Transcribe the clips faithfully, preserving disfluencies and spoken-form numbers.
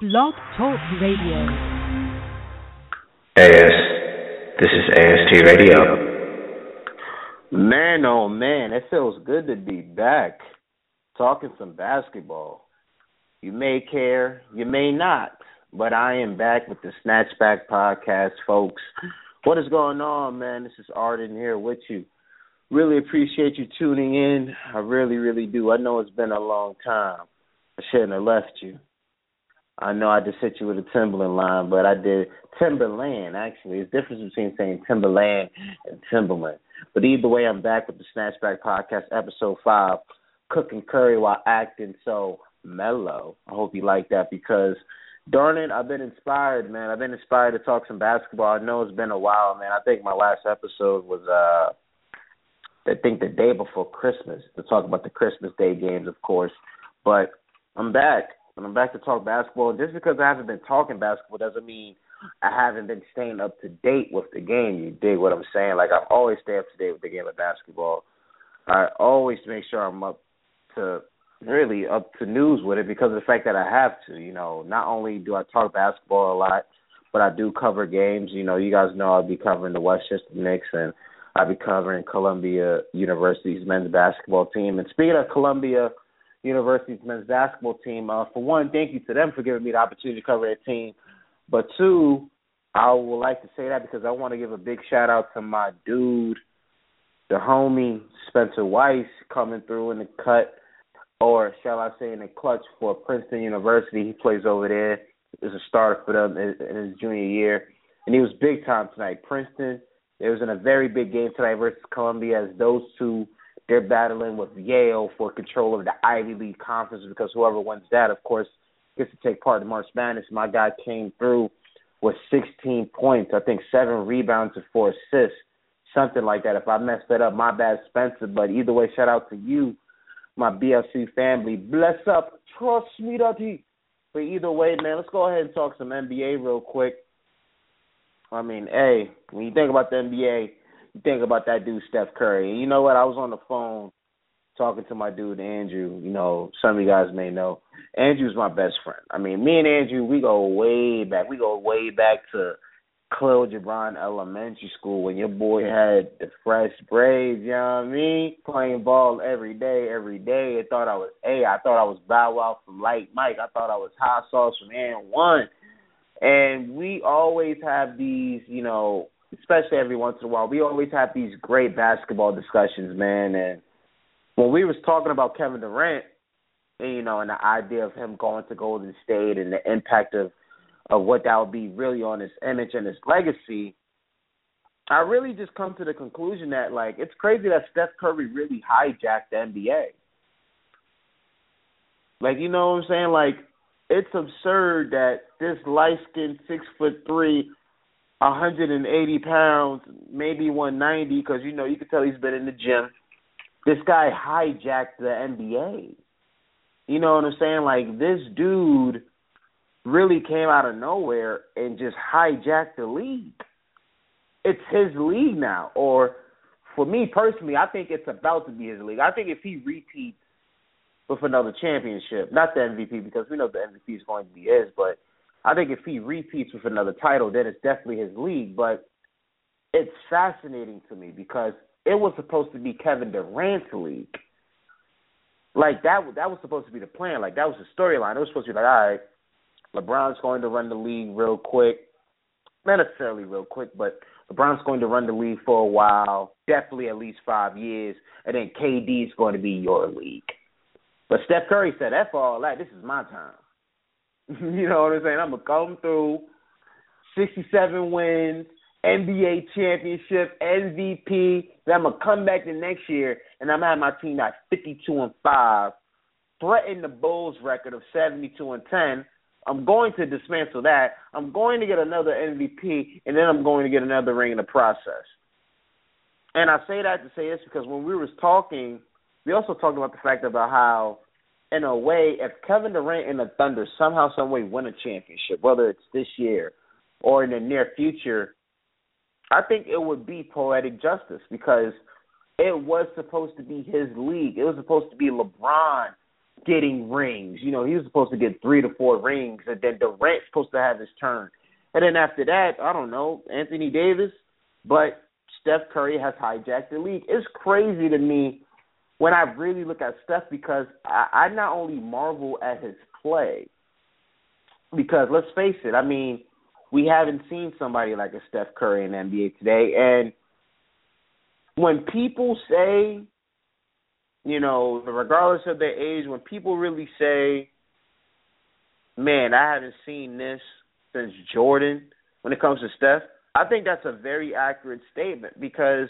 Blog Talk Radio. A S, this is A S T Radio. Man, oh man, it feels good to be back talking some basketball. You may care, you may not, but I am back with the Snatchback Podcast, folks. What is going on, man? This is Arden here with you. Really appreciate you tuning in. I really, really do. I know it's been a long time. I shouldn't have left you. I know I just hit you with a Timberland line, but I did Timberland, actually. There's a difference between saying Timberland and Timberland. But either way, I'm back with the Snatchback Podcast, Episode five, Cooking Curry While Acting So Mellow. I hope you like that because, darn it, I've been inspired, man. I've been inspired to talk some basketball. I know it's been a while, man. I think my last episode was, uh, I think, the day before Christmas, to talk about the Christmas Day games, of course. But I'm back. And I'm back to talk basketball. Just because I haven't been talking basketball doesn't mean I haven't been staying up to date with the game. You dig what I'm saying? Like, I always stay up to date with the game of basketball. I always make sure I'm up to, really up to news with it because of the fact that I have to. You know, not only do I talk basketball a lot, but I do cover games. You know, you guys know I'll be covering the Westchester Knicks, and I'll be covering Columbia University's men's basketball team. And speaking of Columbia University's men's basketball team, uh, for one, thank you to them for giving me the opportunity to cover their team. But two, I would like to say that because I want to give a big shout out to my dude, the homie Spencer Weiss, coming through in the cut, or shall I say in the clutch for Princeton University. He plays over there. Is a starter for them in, in his junior year, and he was big time tonight. Princeton, it was in a very big game tonight versus Columbia, as those two, they're battling with Yale for control of the Ivy League Conference because whoever wins that, of course, gets to take part in March Madness. My guy came through with sixteen points, I think seven rebounds and four assists, something like that. If I messed that up, my bad, Spencer. But either way, shout out to you, my B L C family. Bless up. Trust me, Dottie. But either way, man, let's go ahead and talk some N B A real quick. I mean, hey, when you think about the N B A, you think about that dude, Steph Curry. And you know what? I was on the phone talking to my dude, Andrew. You know, some of you guys may know. Andrew's my best friend. I mean, me and Andrew, we go way back. We go way back to Khalil Gibran Elementary School when your boy had the fresh braids, you know what I mean? Playing ball every day, every day. I thought I was A. I thought I was Bow Wow from Light Mike. I thought I was Hot Sauce from And One. And we always have these, you know, especially every once in a while, we always have these great basketball discussions, man. And when we was talking about Kevin Durant, and, you know, and the idea of him going to Golden State and the impact of, of what that would be really on his image and his legacy, I really just come to the conclusion that, like, it's crazy that Steph Curry really hijacked the N B A. Like, you know what I'm saying? Like, it's absurd that this light-skinned, six foot three, one hundred eighty pounds, maybe one ninety, because, you know, you can tell he's been in the gym. This guy hijacked the N B A. You know what I'm saying? Like, this dude really came out of nowhere and just hijacked the league. It's his league now. Or, for me personally, I think it's about to be his league. I think if he repeats with another championship, not the M V P, because we know the M V P is going to be his, but I think if he repeats with another title, then it's definitely his league. But it's fascinating to me because it was supposed to be Kevin Durant's league. Like, that, that was supposed to be the plan. Like, that was the storyline. It was supposed to be like, all right, LeBron's going to run the league real quick. Not necessarily real quick, but LeBron's going to run the league for a while, definitely at least five years, and then K D is going to be your league. But Steph Curry said, F all that, this is my time. You know what I'm saying? I'm going to come through, sixty-seven wins, N B A championship, M V P. Then I'm going to come back the next year, and I'm going to have my team at fifty-two and five, threaten the Bulls record of seventy-two and ten. I'm going to dismantle that. I'm going to get another M V P, and then I'm going to get another ring in the process. And I say that to say this because when we was talking, we also talked about the fact about how, in a way, if Kevin Durant and the Thunder somehow, some way win a championship, whether it's this year or in the near future, I think it would be poetic justice because it was supposed to be his league. It was supposed to be LeBron getting rings. You know, he was supposed to get three to four rings, and then Durant's supposed to have his turn. And then after that, I don't know, Anthony Davis, but Steph Curry has hijacked the league. It's crazy to me when I really look at Steph because I, I not only marvel at his play, because let's face it, I mean, we haven't seen somebody like a Steph Curry in the N B A today. And when people say, you know, regardless of their age, when people really say, man, I haven't seen this since Jordan when it comes to Steph, I think that's a very accurate statement because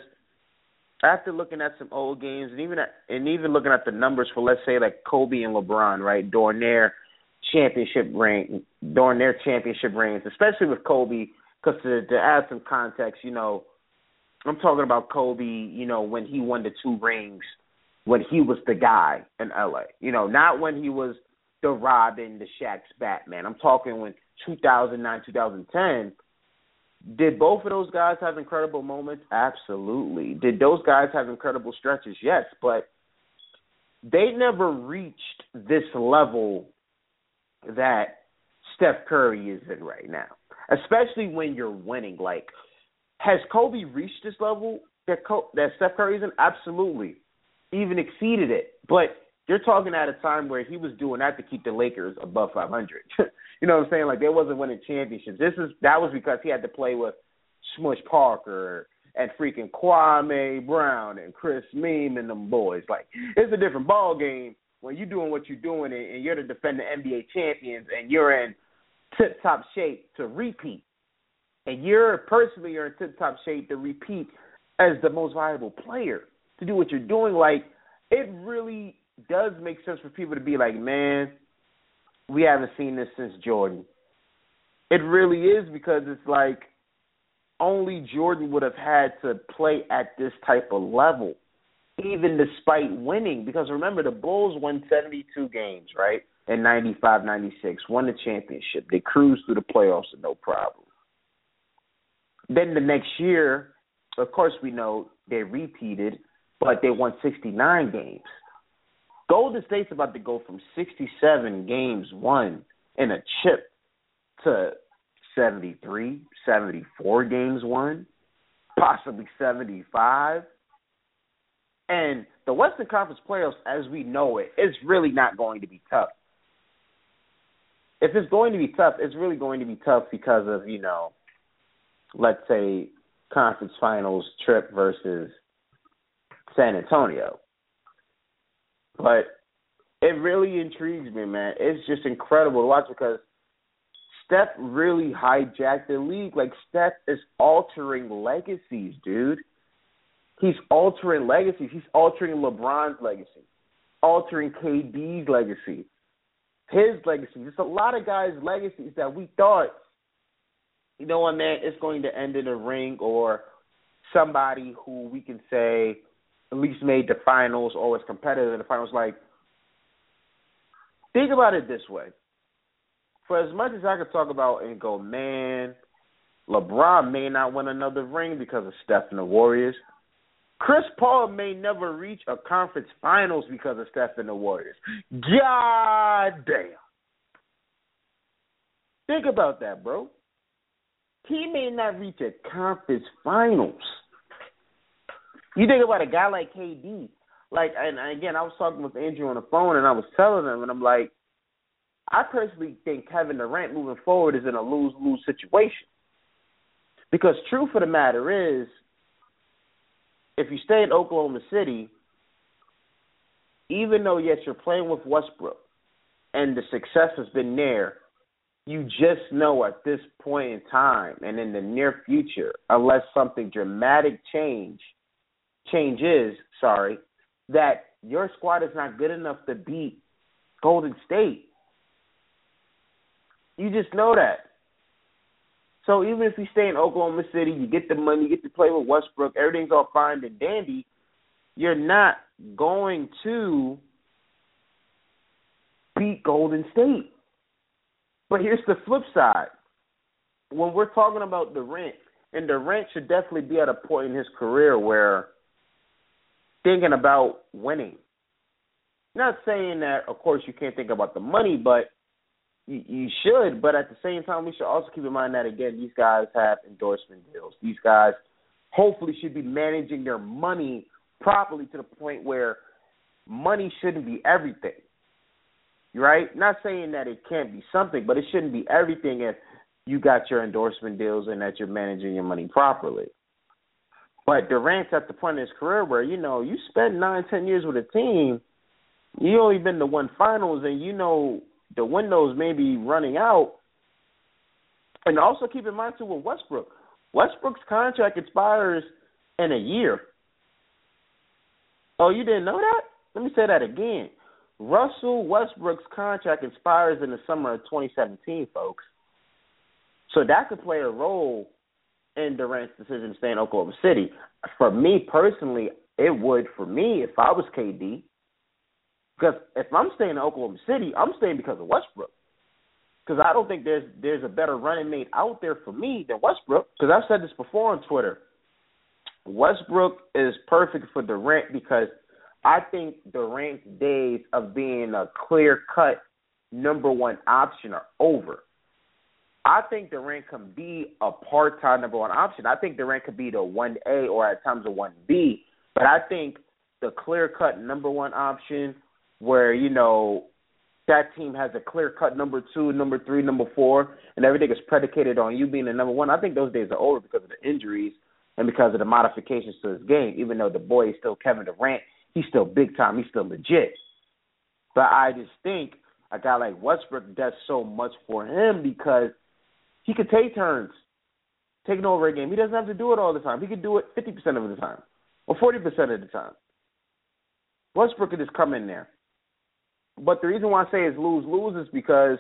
after looking at some old games and even at, and even looking at the numbers for, let's say, like Kobe and LeBron, right, during their championship reign, during their championship reigns, especially with Kobe, because to, to add some context, you know, I'm talking about Kobe, you know, when he won the two rings, when he was the guy in L A. You know, not when he was the Robin, the Shaq's Batman. I'm talking when two thousand nine, two thousand ten. Did both of those guys have incredible moments? Absolutely. Did those guys have incredible stretches? Yes, but they never reached this level that Steph Curry is in right now, especially when you're winning. Like, has Kobe reached this level that Co- that Steph Curry is in? Absolutely. Even exceeded it. But you're talking at a time where he was doing that to keep the Lakers above five hundred. You know what I'm saying? Like, they wasn't winning championships. This is that was because he had to play with Smush Parker and freaking Kwame Brown and Chris Meme and them boys. Like, it's a different ball game when you're doing what you're doing and, and you're the defending N B A champions and you're in tip-top shape to repeat. And you're personally you're in tip-top shape to repeat as the most valuable player to do what you're doing. Like, it really does make sense for people to be like, man, we haven't seen this since Jordan. It really is because it's like only Jordan would have had to play at this type of level, even despite winning. Because remember, the Bulls won seventy-two games, right, in ninety-five ninety-six, won the championship. They cruised through the playoffs with no problem. Then the next year, of course, we know they repeated, but they won sixty-nine games. Golden State's about to go from sixty-seven games won in a chip to seventy-three, seventy-four games won, possibly seventy-five. And the Western Conference playoffs, as we know it, is really not going to be tough. If it's going to be tough, it's really going to be tough because of, you know, let's say, conference finals trip versus San Antonio. But it really intrigues me, man. It's just incredible to watch because Steph really hijacked the league. Like, Steph is altering legacies, dude. He's altering legacies. He's altering LeBron's legacy, altering K D's legacy, his legacy. There's a lot of guys' legacies that we thought, you know what, man, it's going to end in a ring or somebody who we can say at least made the finals or was competitive in the finals. Like, think about it this way. For as much as I could talk about and go, man, LeBron may not win another ring because of Steph and the Warriors, Chris Paul may never reach a conference finals because of Steph and the Warriors. God damn. Think about that, bro. He may not reach a conference finals. You think about a guy like K D. Like, and again, I was talking with Andrew on the phone, and I was telling him, and I'm like, I personally think Kevin Durant moving forward is in a lose-lose situation. Because truth of the matter is, if you stay in Oklahoma City, even though, yes, you're playing with Westbrook and the success has been there, you just know at this point in time and in the near future, unless something dramatic change changes, sorry, that your squad is not good enough to beat Golden State. You just know that. So even if you stay in Oklahoma City, you get the money, you get to play with Westbrook, everything's all fine and dandy, you're not going to beat Golden State. But here's the flip side. When we're talking about Durant, and Durant should definitely be at a point in his career where thinking about winning. Not saying that, of course, you can't think about the money, but you, you should. But at the same time, we should also keep in mind that, again, these guys have endorsement deals. These guys hopefully should be managing their money properly to the point where money shouldn't be everything, right? Not saying that it can't be something, but it shouldn't be everything if you got your endorsement deals and that you're managing your money properly. But Durant's at the point in his career where, you know, you spend nine, ten years with a team, you only been to one finals, and you know the windows may be running out. And also keep in mind, too, with Westbrook. Westbrook's contract expires in a year. Oh, you didn't know that? Let me say that again. Russell Westbrook's contract expires in the summer of twenty seventeen, folks. So that could play a role in Durant's decision to stay in Oklahoma City. For me personally, it would for me if I was K D. Because if I'm staying in Oklahoma City, I'm staying because of Westbrook. Because I don't think there's there's a better running mate out there for me than Westbrook. Because I've said this before on Twitter. Westbrook is perfect for Durant because I think Durant's days of being a clear-cut number one option are over. I think Durant can be a part-time number one option. I think Durant could be the one A or at times a one B. But I think the clear-cut number one option where, you know, that team has a clear-cut number two, number three, number four, and everything is predicated on you being the number one, I think those days are over because of the injuries and because of the modifications to his game. Even though the boy is still Kevin Durant, he's still big time. He's still legit. But I just think a guy like Westbrook does so much for him because he could take turns taking over a game. He doesn't have to do it all the time. He could do it fifty percent of the time or forty percent of the time. Westbrook could just come in there. But the reason why I say is lose-lose is because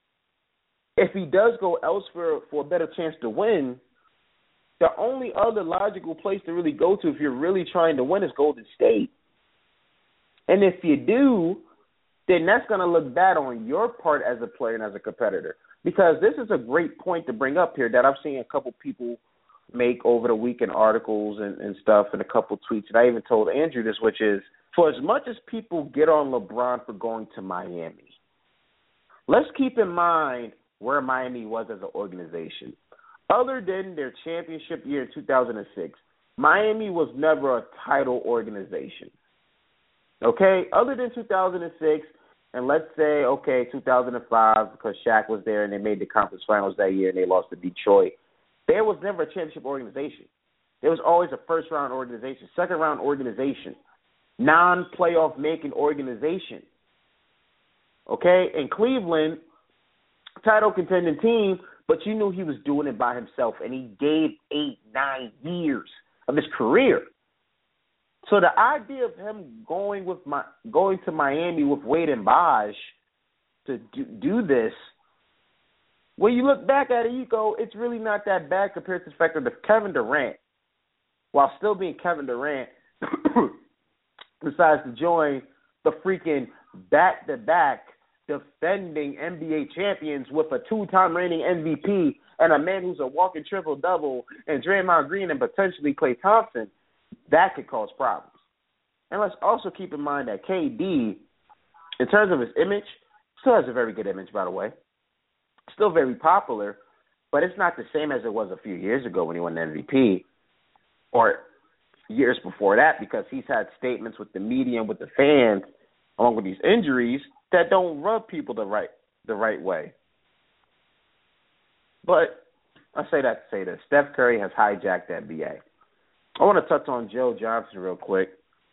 if he does go elsewhere for a better chance to win, the only other logical place to really go to if you're really trying to win is Golden State. And if you do, then that's going to look bad on your part as a player and as a competitor. Because this is a great point to bring up here that I've seen a couple people make over the week in articles and, and stuff and a couple tweets. And I even told Andrew this, which is, for as much as people get on LeBron for going to Miami, let's keep in mind where Miami was as an organization. Other than their championship year in two thousand six, Miami was never a title organization. Okay? Other than two thousand six, and let's say, okay, two thousand five, because Shaq was there and they made the conference finals that year and they lost to Detroit, there was never a championship organization. There was always a first-round organization, second-round organization, non-playoff making organization. Okay? In Cleveland, title contending team, but you knew he was doing it by himself, and he gave eight, nine years of his career. So the idea of him going with my going to Miami with Wade and Bosh to do, do this, when you look back at it, you go, it's really not that bad compared to the fact that if Kevin Durant, while still being Kevin Durant, decides to join the freaking back-to-back defending N B A champions with a two-time reigning M V P and a man who's a walking triple-double and Draymond Green and potentially Klay Thompson, that could cause problems. And let's also keep in mind that K D, in terms of his image, still has a very good image, by the way. Still very popular, but it's not the same as it was a few years ago when he won the M V P or years before that, because he's had statements with the media and with the fans, along with these injuries, that don't rub people the right the right way. But I say that to say this. Steph Curry has hijacked the N B A. I want to touch on Joe Johnson real quick.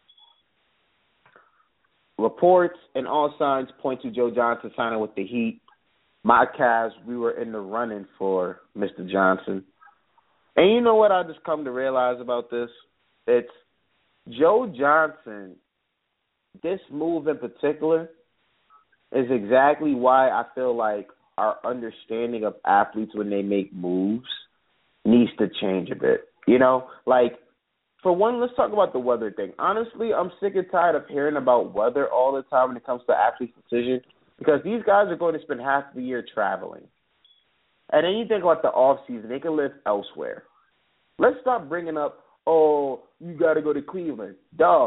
Reports and all signs point to Joe Johnson signing with the Heat. My Cavs, we were in the running for Mister Johnson. And you know what I just come to realize about this? It's Joe Johnson, this move in particular, is exactly why I feel like our understanding of athletes when they make moves needs to change a bit. You know, like, for one, let's talk about the weather thing. Honestly, I'm sick and tired of hearing about weather all the time when it comes to athletes' decisions, because these guys are going to spend half the year traveling. And then you think about the off season, they can live elsewhere. Let's stop bringing up, oh, you got to go to Cleveland. Dog,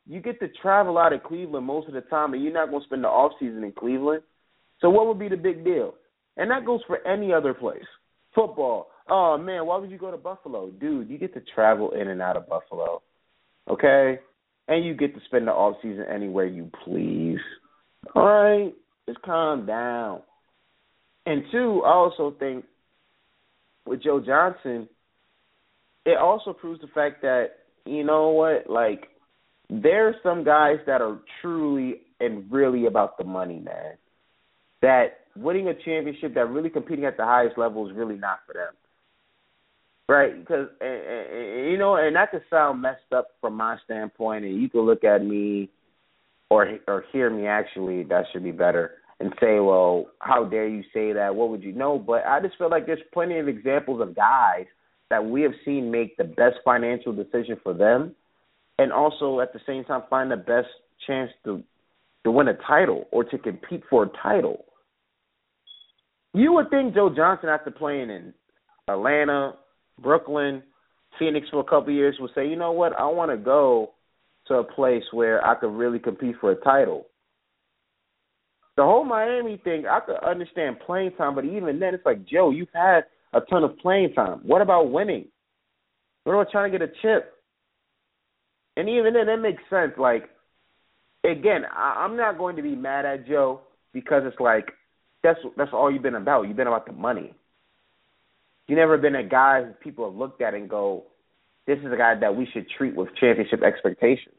you get to travel out of Cleveland most of the time, and you're not going to spend the off season in Cleveland. So what would be the big deal? And that goes for any other place. Football. Oh, man, why would you go to Buffalo? Dude, you get to travel in and out of Buffalo, okay? And you get to spend the off season anywhere you please. All right? Just calm down. And two, I also think with Joe Johnson, it also proves the fact that, you know what, like, there are some guys that are truly and really about the money, man. That winning a championship, that really competing at the highest level is really not for them. Right? Because, and, and, you know, and that could sound messed up from my standpoint, and you can look at me or or hear me actually, that should be better, and say, well, how dare you say that? What would you know? But I just feel like there's plenty of examples of guys that we have seen make the best financial decision for them and also at the same time find the best chance to to win a title or to compete for a title. You would think Joe Johnson, after playing in Atlanta, Brooklyn, Phoenix for a couple of years, would say, you know what, I want to go to a place where I could really compete for a title. The whole Miami thing, I could understand playing time, but even then it's like, Joe, you've had a ton of playing time. What about winning? What about trying to get a chip? And even then, that makes sense. Like, again, I, I'm not going to be mad at Joe because it's like, that's that's all you've been about. You've been about the money. You've never been a guy who people have looked at and go, this is a guy that we should treat with championship expectations.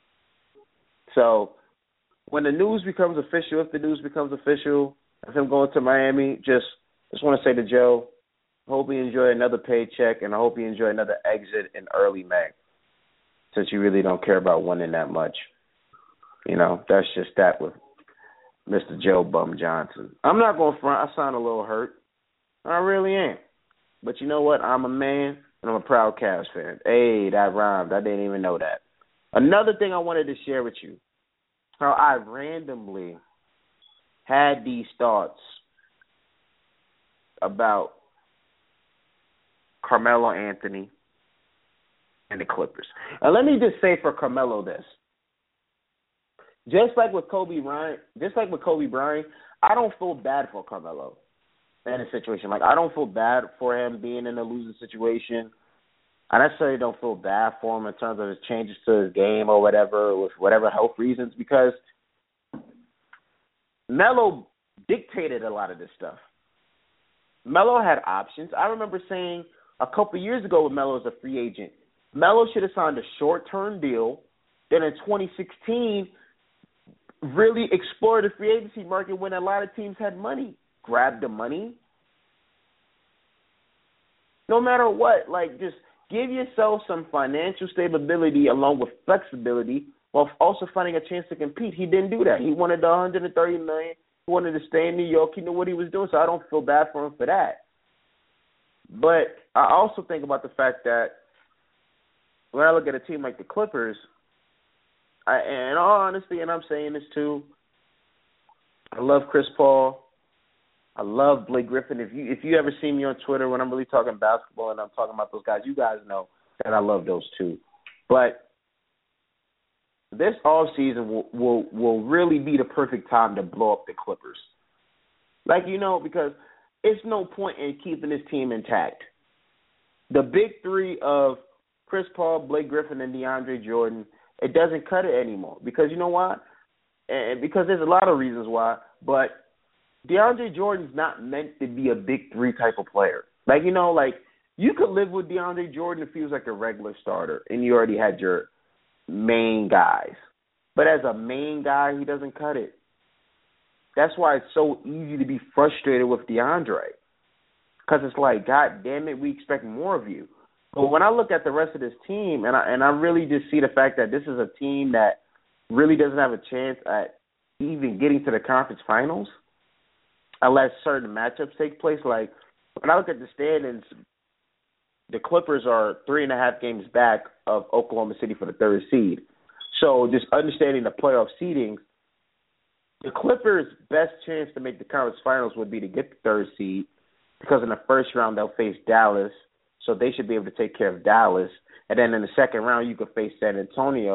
So when the news becomes official, if the news becomes official of him going to Miami, just just want to say to Joe, I hope you enjoy another paycheck, and I hope you enjoy another exit in early May, since you really don't care about winning that much. You know, that's just that with Mister Joe Bum Johnson. I'm not going to front. I sound a little hurt. I really am. But you know what? I'm a man, and I'm a proud Cavs fan. Hey, that rhymed. I didn't even know that. Another thing I wanted to share with you, how I randomly had these thoughts about Carmelo Anthony and the Clippers. And let me just say for Carmelo this. Just like with Kobe Bryant, just like with Kobe Bryant, I don't feel bad for Carmelo in a situation. Like, I don't feel bad for him being in a losing situation. I necessarily don't feel bad for him in terms of his changes to his game or whatever, with whatever health reasons, because Melo dictated a lot of this stuff. Melo had options. I remember saying a couple years ago when Melo was a free agent, Melo should have signed a short-term deal. Then in twenty sixteen, really explored the free agency market when a lot of teams had money. Grab the money. No matter what, like, just give yourself some financial stability along with flexibility while also finding a chance to compete. He didn't do that. He wanted the one hundred thirty million dollars. He wanted to stay in New York. He knew what he was doing, so I don't feel bad for him for that. But I also think about the fact that when I look at a team like the Clippers, I, in all honesty, and I'm saying this too, I love Chris Paul. I love Blake Griffin. If you if you ever see me on Twitter when I'm really talking basketball and I'm talking about those guys, you guys know that I love those two. But this offseason will, will will really be the perfect time to blow up the Clippers. Like, you know, because it's no point in keeping this team intact. The big three of Chris Paul, Blake Griffin, and DeAndre Jordan, it doesn't cut it anymore. Because you know why? And because there's a lot of reasons why, but DeAndre Jordan's not meant to be a big three type of player. Like, you know, like, you could live with DeAndre Jordan if he was like a regular starter and you already had your main guys. But as a main guy, he doesn't cut it. That's why it's so easy to be frustrated with DeAndre. Because it's like, God damn it, we expect more of you. But when I look at the rest of this team, and I, and I really just see the fact that this is a team that really doesn't have a chance at even getting to the conference finals, unless certain matchups take place. Like, when I look at the standings, the Clippers are three and a half games back of Oklahoma City for the third seed. So just understanding the playoff seedings, the Clippers' best chance to make the conference finals would be to get the third seed, because in the first round they'll face Dallas, so they should be able to take care of Dallas. And then in the second round you could face San Antonio,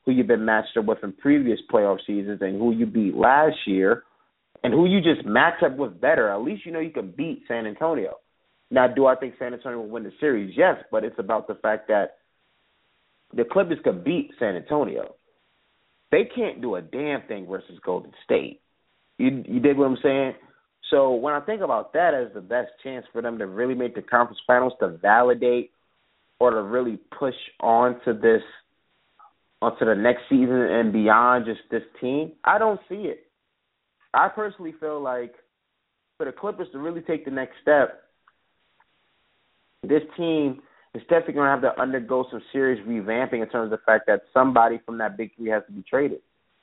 who you've been matched up with in previous playoff seasons and who you beat last year and who you just match up with better. At least you know you can beat San Antonio. Now, do I think San Antonio will win the series? Yes, but it's about the fact that the Clippers could beat San Antonio. They can't do a damn thing versus Golden State. You, you dig what I'm saying? So when I think about that as the best chance for them to really make the conference finals, to validate or to really push on to this, onto the next season and beyond just this team, I don't see it. I personally feel like for the Clippers to really take the next step, this team is definitely going to have to undergo some serious revamping in terms of the fact that somebody from that big three has to be traded.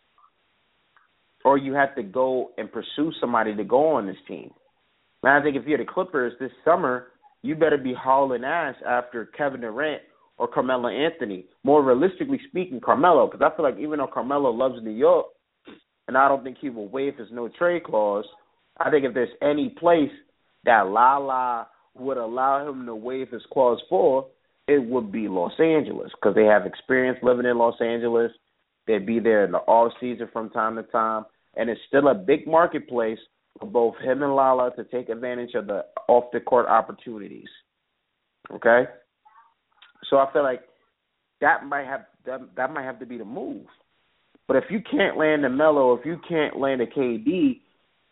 Or you have to go and pursue somebody to go on this team. And I think if you're the Clippers this summer, you better be hauling ass after Kevin Durant or Carmelo Anthony. More realistically speaking, Carmelo, because I feel like even though Carmelo loves New York, and I don't think he will waive his no-trade clause, I think if there's any place that Lala would allow him to waive his clause for, it would be Los Angeles, because they have experience living in Los Angeles. They'd be there in the off-season from time to time, and it's still a big marketplace for both him and Lala to take advantage of the off-the-court opportunities. Okay? So I feel like that might have that, that might have to be the move. But if you can't land a Melo, if you can't land a K D,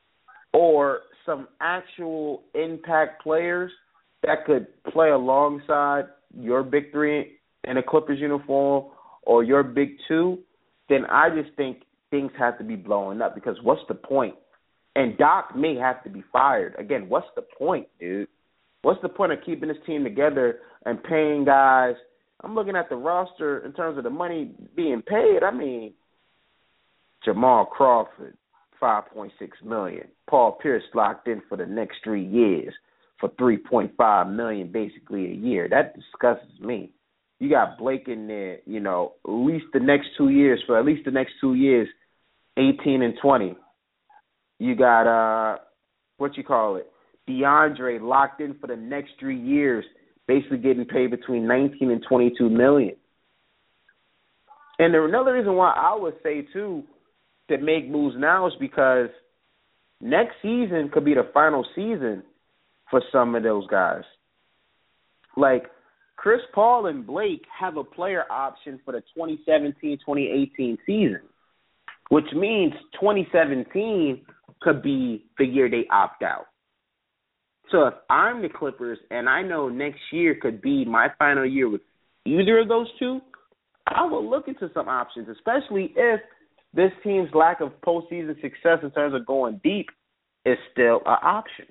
or some actual impact players that could play alongside your big three in a Clippers uniform or your big two, then I just think things have to be blowing up, because what's the point? And Doc may have to be fired. Again, what's the point, dude? What's the point of keeping this team together and paying guys? I'm looking at the roster in terms of the money being paid. I mean, Jamal Crawford, five point six million dollars. Paul Pierce locked in for the next three years for three point five million dollars basically a year. That disgusts me. You got Blake in there, you know, at least the next two years, for at least the next two years, eighteen and twenty. You got, uh, what you call it, DeAndre locked in for the next three years, basically getting paid between nineteen and twenty-two million. And there, another reason why I would say, too, to make moves now is because next season could be the final season for some of those guys. Like, Chris Paul and Blake have a player option for the twenty seventeen twenty eighteen season, which means twenty seventeen could be the year they opt out. So if I'm the Clippers and I know next year could be my final year with either of those two, I will look into some options, especially if this team's lack of postseason success in terms of going deep is still an option.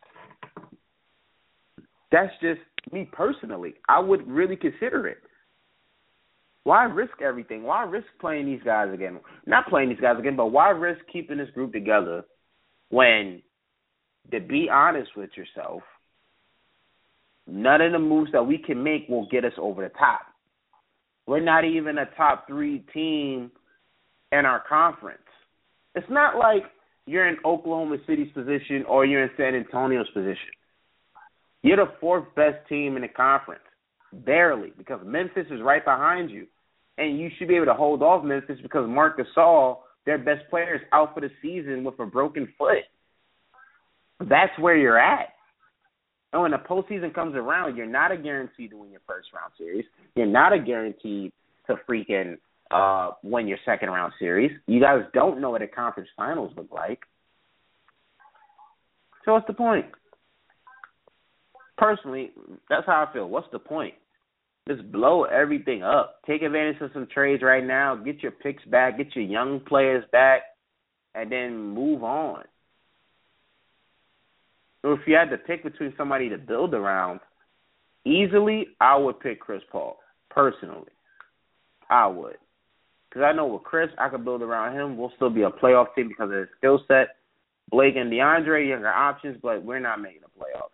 That's just me personally. I would really consider it. Why risk everything? Why risk playing these guys again? Not playing these guys again, but why risk keeping this group together when, to be honest with yourself, none of the moves that we can make will get us over the top. We're not even a top three team in our conference. It's not like you're in Oklahoma City's position or you're in San Antonio's position. You're the fourth best team in the conference, barely, because Memphis is right behind you. And you should be able to hold off Memphis because Marc Gasol, their best player, is out for the season with a broken foot. That's where you're at. And when the postseason comes around, you're not a guarantee to win your first round series. You're not a guarantee to freaking uh, win your second round series. You guys don't know what the conference finals look like. So what's the point? Personally, that's how I feel. What's the point? Just blow everything up. Take advantage of some trades right now. Get your picks back. Get your young players back. And then move on. So if you had to pick between somebody to build around, easily, I would pick Chris Paul, personally. I would. Because I know with Chris, I could build around him. We'll still be a playoff team because of his skill set. Blake and DeAndre, younger options, but we're not making the playoffs.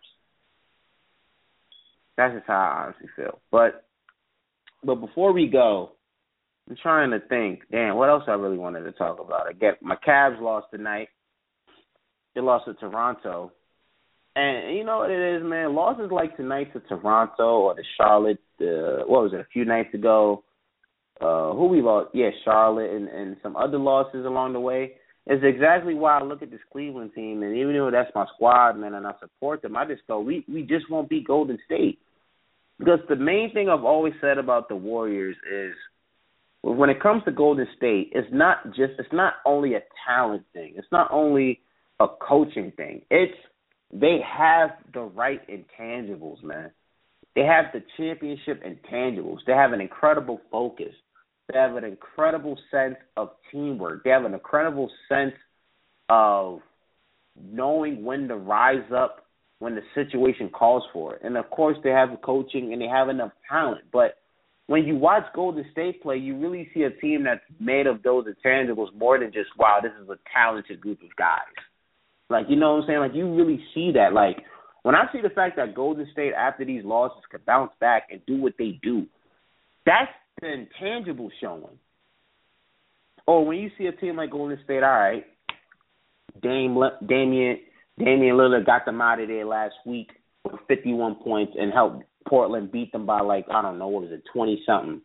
That's just how I honestly feel. But but before we go, I'm trying to think, damn, what else I really wanted to talk about? Again, my Cavs lost tonight. They lost to Toronto. And you know what it is, man? Losses like tonight to Toronto or to Charlotte, uh, what was it, a few nights ago, uh, who we lost? Yeah, Charlotte and, and some other losses along the way. It's exactly why I look at this Cleveland team, and even though that's my squad, man, and I support them, I just go, we, we just won't beat Golden State. Because the main thing I've always said about the Warriors is when it comes to Golden State, it's not just it's not only a talent thing. It's not only a coaching thing. It's they have the right intangibles, man. They have the championship intangibles. They have an incredible focus. They have an incredible sense of teamwork. They have an incredible sense of knowing when to rise up when the situation calls for it. And, of course, they have the coaching and they have enough talent. But when you watch Golden State play, you really see a team that's made of those intangibles more than just, wow, this is a talented group of guys. Like, you know what I'm saying? Like, you really see that. Like, when I see the fact that Golden State, after these losses, could bounce back and do what they do, that's the intangible showing. Or when you see a team like Golden State, all right, Dame, Damian, Damian Lillard got them out of there last week with fifty-one points and helped Portland beat them by, like, I don't know, what was it, twenty-something.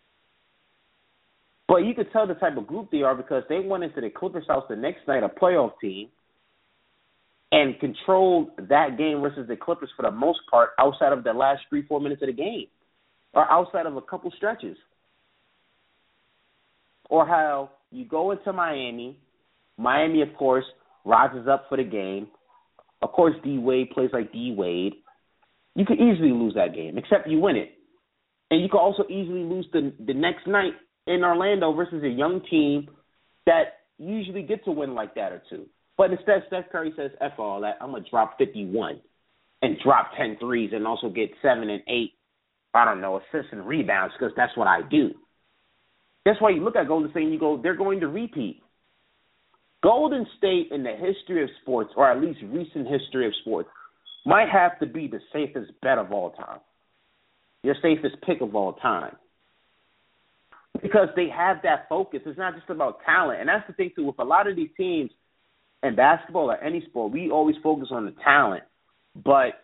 But you could tell the type of group they are because they went into the Clippers' house the next night, a playoff team, and controlled that game versus the Clippers for the most part outside of the last three, four minutes of the game or outside of a couple stretches. Or how you go into Miami, Miami, of course, rises up for the game. Of course, D-Wade plays like D-Wade. You could easily lose that game, except you win it. And you could also easily lose the, the next night in Orlando versus a young team that usually gets a win like that or two. But instead, Steph Curry says, F all that, I'm going to drop fifty-one and drop ten threes and also get seven and eight, I don't know, assists and rebounds because that's what I do. That's why you look at Golden State and you go, they're going to repeat. Golden State in the history of sports, or at least recent history of sports, might have to be the safest bet of all time, your safest pick of all time. Because they have that focus. It's not just about talent. And that's the thing, too, with a lot of these teams in basketball or any sport, we always focus on the talent. But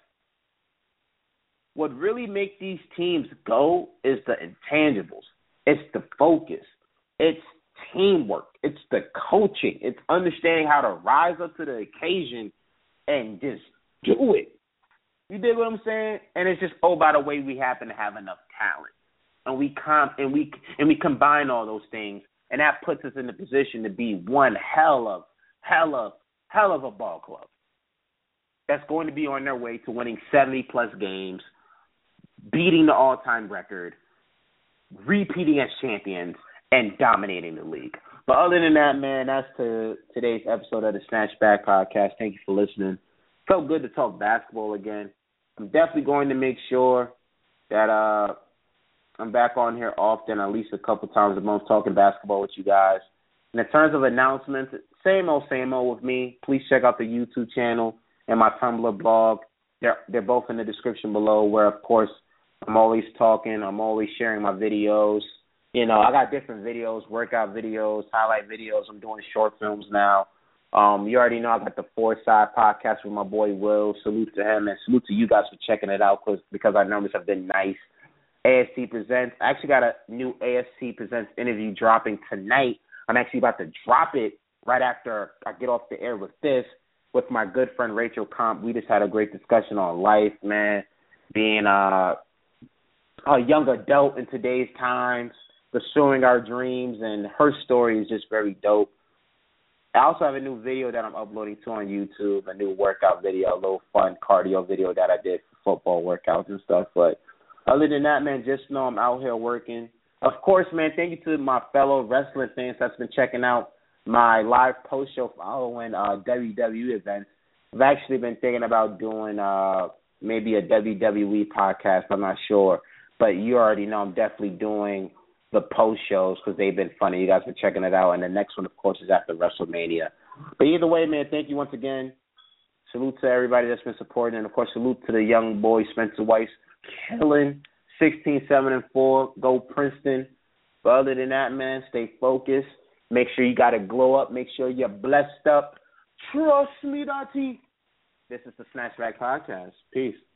what really makes these teams go is the intangibles. It's the focus. It's teamwork. It's the coaching. It's understanding how to rise up to the occasion and just do it. You dig what I'm saying? And it's just, oh, by the way, we happen to have enough talent. And we com- and we and we combine all those things, and that puts us in the position to be one hell of, hell of, hell of a ball club that's going to be on their way to winning seventy-plus games, beating the all-time record, repeating as champions, and dominating the league. But other than that, man, that's to today's episode of the Snatchback Podcast. Thank you for listening. Felt good to talk basketball again. I'm definitely going to make sure that uh, I'm back on here often, at least a couple times a month, talking basketball with you guys. And in terms of announcements, same old, same old with me. Please check out the YouTube channel and my Tumblr blog. They're, they're both in the description below, where, of course, I'm always talking. I'm always sharing my videos. You know, I got different videos, workout videos, highlight videos. I'm doing short films now. Um, you already know I got the Four-Side podcast with my boy Will. Salute to him, and salute to you guys for checking it out cause, because our numbers have been nice. A S C Presents. I actually got a new A S C Presents interview dropping tonight. I'm actually about to drop it right after I get off the air with this with my good friend Rachel Comp. We just had a great discussion on life, man, being uh, a young adult in today's times, pursuing our dreams, and her story is just very dope. I also have a new video that I'm uploading to on YouTube, a new workout video, a little fun cardio video that I did for football workouts and stuff. But other than that, man, just know I'm out here working. Of course, man, thank you to my fellow wrestling fans that's been checking out my live post-show following uh, W W E events. I've actually been thinking about doing uh, maybe a W W E podcast. I'm not sure. But you already know I'm definitely doing the post shows because they've been funny. You guys been checking it out. And the next one, of course, is after WrestleMania. But either way, man, thank you once again. Salute to everybody that's been supporting. And, of course, salute to the young boy, Spencer Weiss, killing sixteen, seven, and four. Go Princeton. But other than that, man, stay focused. Make sure you got to glow up. Make sure you're blessed up. Trust me, Dottie. This is the Snatchback Podcast. Peace.